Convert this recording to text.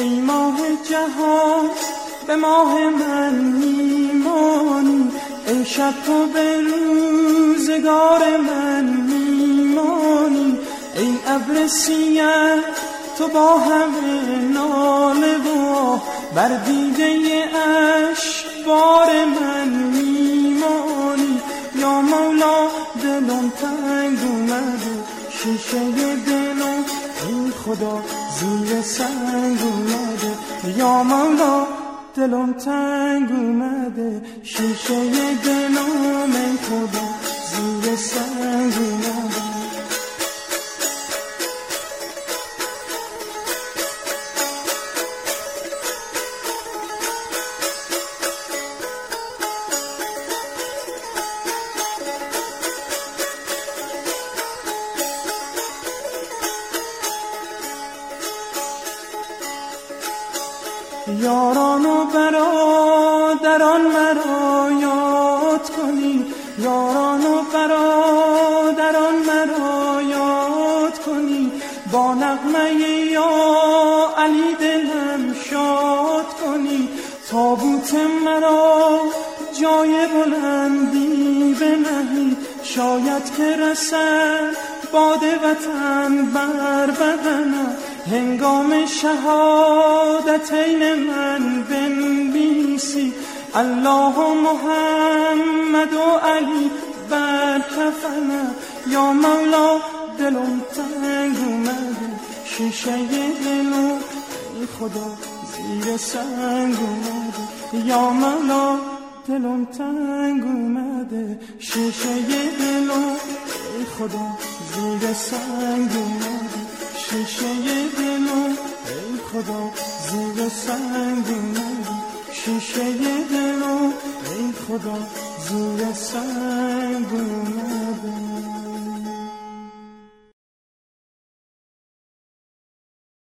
ای ماه جهان به ماه من میمانی، ای شب تو به روزگار من میمانی، ای ابر سیه تو با همه ناله و بر دیده اشکبار من میمانی. یا مولا دلم تنگ اومده، شیشه دلم ای خدا زیر سنگ اومده. یا مولا دلم تنگ اومده، شیشه دلم ای خدا زیر سنگ اومده. یاران و برادران مرا یاد کنی، یاران و برادران مرا یاد کنی، با نغمه یا علی دلم شاد کنی. تابوت مرا جای بلندی بنهی، شاید که رسد باد وطن بر بدنم. هنگام شهادتین من بنویسی، الله و محمد و علی بر کفنم. یا مولا دلم تنگ اومده، شیشه دلم ای خدا زیر سنگ اومده. یا مولا دلم تنگ اومده، شیشه دلم ای خدا زیر سنگ اومده. شیشه دلم ای خدا زیر سنگ اومده، شیشه دلم ای خدا زیر سنگ اومده.